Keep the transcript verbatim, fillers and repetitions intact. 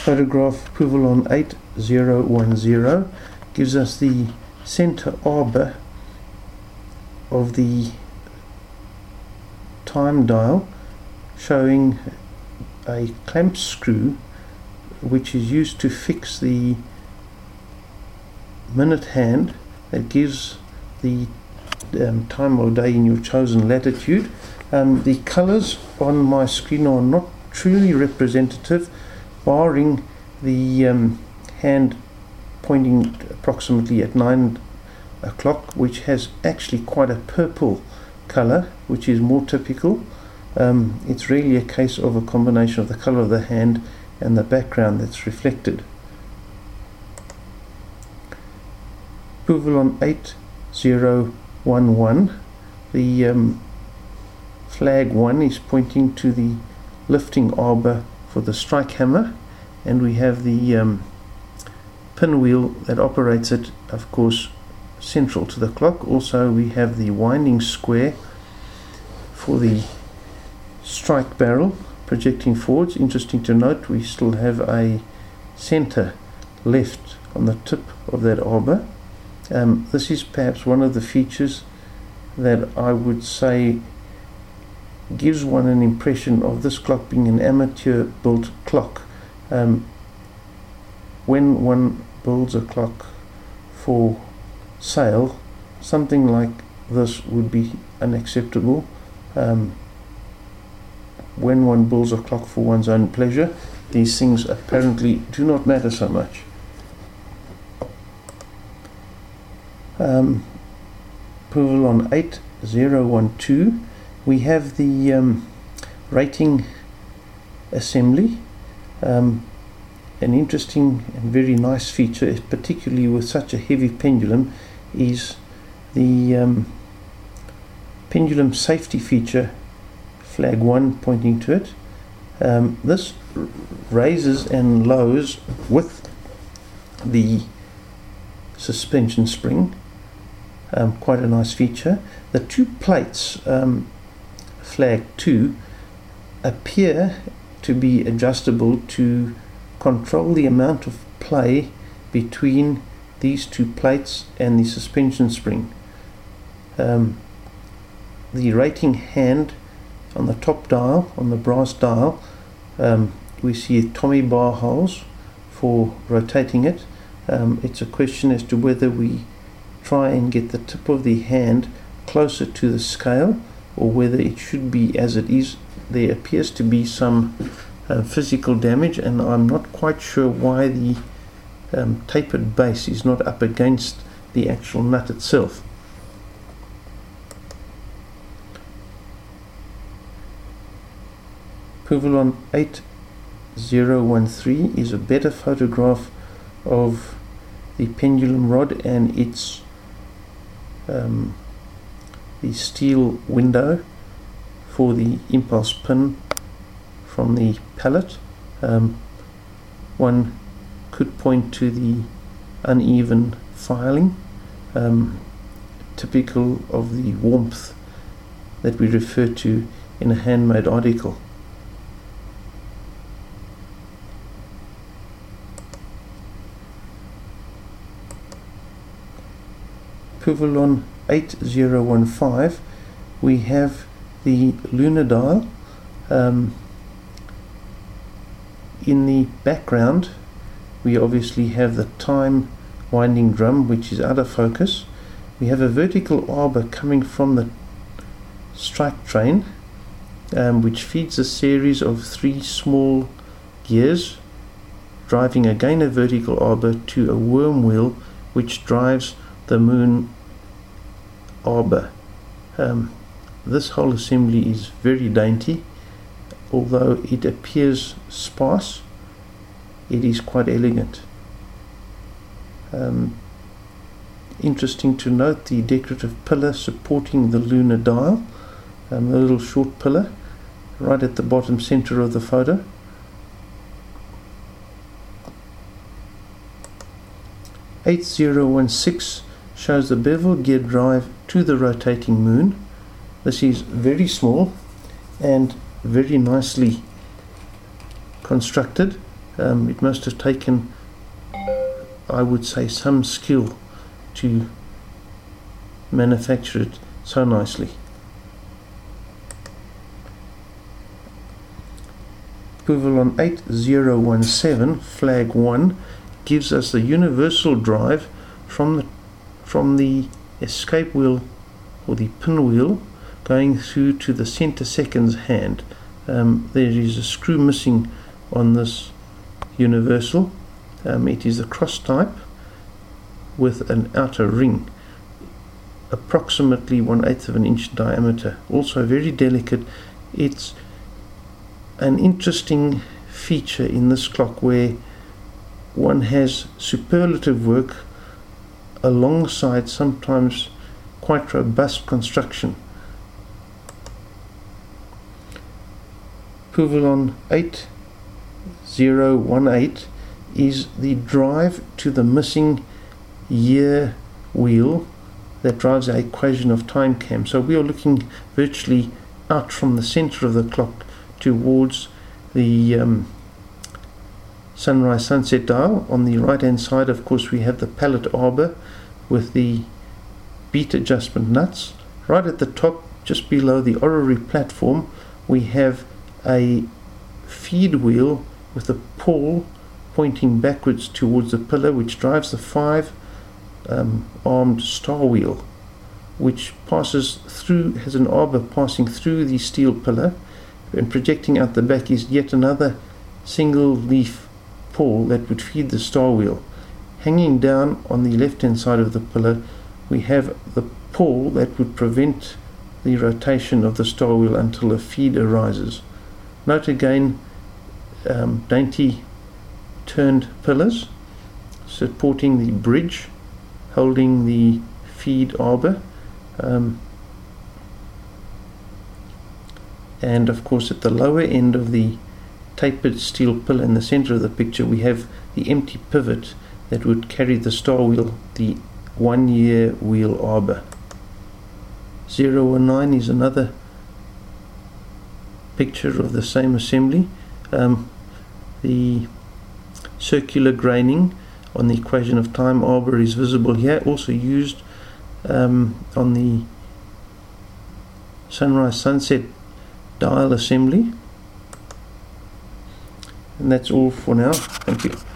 photograph Puvalon eight zero one zero gives us the center arbor of the time dial, showing a clamp screw which is used to fix the minute hand that gives the um, time of day in your chosen latitude. Um, the colors on my screen are not truly representative, barring the um, hand pointing approximately at nine o'clock, which has actually quite a purple color, which is more typical. Um, it's really a case of a combination of the color of the hand and the background that's reflected. Puvalon eight zero one one, the um, flag one is pointing to the lifting arbor for the strike hammer, and we have the um, pinwheel that operates it, of course, central to the clock. Also we have the winding square for the strike barrel projecting forwards. Interesting to note, we still have a center left on the tip of that arbor. Um, this is perhaps one of the features that I would say gives one an impression of this clock being an amateur built clock. Um, when one builds a clock for sale, something like this would be unacceptable. Um, when one builds a clock for one's own pleasure, these things apparently do not matter so much. Um, Puvalon eight zero one two, we have the um, rating assembly. Um, an interesting and very nice feature, particularly with such a heavy pendulum, is the um, pendulum safety feature, flag one pointing to it. Um, this raises and lowers with the suspension spring. Um, quite a nice feature. The two plates, um, flag two, appear to be adjustable to control the amount of play between these two plates and the suspension spring. Um, the rating hand on the top dial, on the brass dial, um, we see Tommy bar holes for rotating it. Um, it's a question as to whether we try and get the tip of the hand closer to the scale, or whether it should be as it is. There appears to be some uh, physical damage, and I'm not quite sure why the um, tapered base is not up against the actual nut itself. Puvalon eight zero one three is a better photograph of the pendulum rod and its um, the steel window for the impulse pin from the pallet. Um, one could point to the uneven filing, um, typical of the warmth that we refer to in a handmade article. Puvalon eight zero one five, we have the lunar dial. Um, in the background we obviously have the time winding drum, which is out of focus. We have a vertical arbor coming from the strike train, um, which feeds a series of three small gears, driving again a vertical arbor to a worm wheel which drives the moon arbor. Um, this whole assembly is very dainty. Although it appears sparse, it is quite elegant. Um, interesting to note the decorative pillar supporting the lunar dial, um, the little short pillar right at the bottom center of the photo. eight zero one six shows the bevel gear drive to the rotating moon. This is very small and very nicely constructed. Um, it must have taken, I would say, some skill to manufacture it so nicely. Puvalon eight zero one seven flag one gives us the universal drive from the from the escape wheel or the pinwheel going through to the center seconds hand. Um, there is a screw missing on this universal. Um, it is a cross type with an outer ring approximately one eighth of an inch diameter, also very delicate. It's an interesting feature in this clock where one has superlative work alongside sometimes quite robust construction. Puvalon eight zero one eight is the drive to the missing year wheel that drives our equation of time cam. So we are looking virtually out from the center of the clock towards the um, sunrise sunset dial. On the right hand side, of course, we have the pallet arbor with the beat adjustment nuts. Right at the top, just below the orrery platform, we have a feed wheel with a pawl pointing backwards towards the pillar, which drives the five um, armed star wheel, which passes through, has an arbor passing through the steel pillar, and projecting out the back is yet another single leaf pawl that would feed the star wheel. Hanging down on the left hand side of the pillar, we have the pawl that would prevent the rotation of the star wheel until a feed arises. Note again um, dainty turned pillars supporting the bridge, holding the feed arbor, um, and of course at the lower end of the tapered steel pillar in the center of the picture we have the empty pivot that would carry the star wheel, the one year wheel arbor. zero one nine is another picture of the same assembly. Um, the circular graining on the equation of time arbor is visible here, also used um, on the sunrise sunset dial assembly. And that's all for now. Thank you.